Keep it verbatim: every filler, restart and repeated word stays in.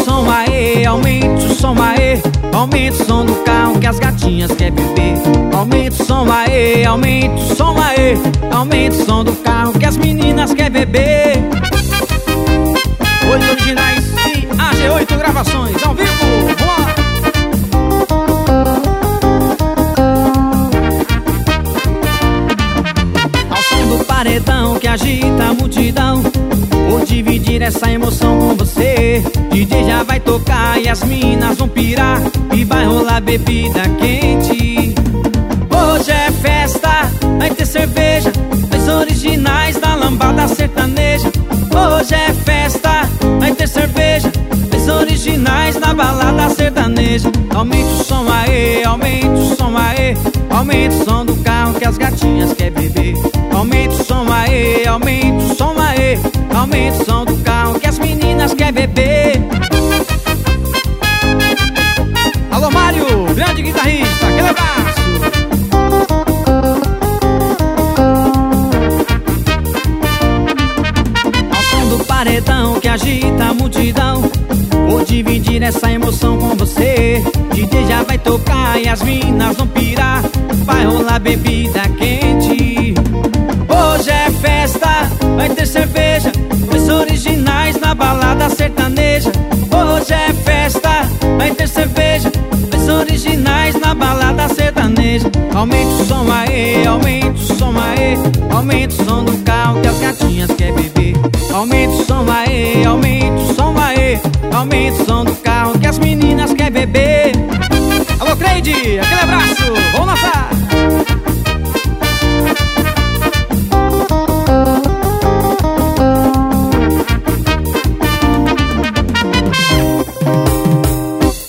o som, aê, aumente o som, aê. Aumente o som do carro que as gatinhas quer beber. Aumente o som, aê, aumente o som, aê. Aumente o som do carro que as meninas quer beber. Oito originais e A G oito gravações ao vivo. Vambora! Ao som do paredão que agita a multidão, vou dividir essa emoção com você. D J já vai tocar e as minas vão pirar, e vai rolar bebida quente. Hoje é festa, vai ter cerveja, as originais da lambada sertaneja. Hoje é festa, vai ter cerveja, as originais da balada sertaneja. Aumente o som, aê, aumente o som, aê. Aumente o som do carro que as gatinhas quer beber. Aumente o som, aê, aumente o som, aê. Aumente o som do carro que as meninas quer beber. Alô Mário, grande guitarrista, aquele abraço. Ao som do paredão que agita a multidão, vou dividir essa emoção com você. D J já vai tocar e as minas vão pirar, vai rolar bebida quente. Hoje é festa, vai ter cerveja, os originais na balada sertaneja. Hoje é festa, vai ter cerveja, os originais na balada sertaneja. Aumente o som, aê, aumente o som, aê. Aumente o som do carro que as gatinhas quer beber. Aumente o som, aê, aumente o som, aê. Aumente o som do carro que as meninas quer beber. Alô Creide, aquele abraço, vamos lançar.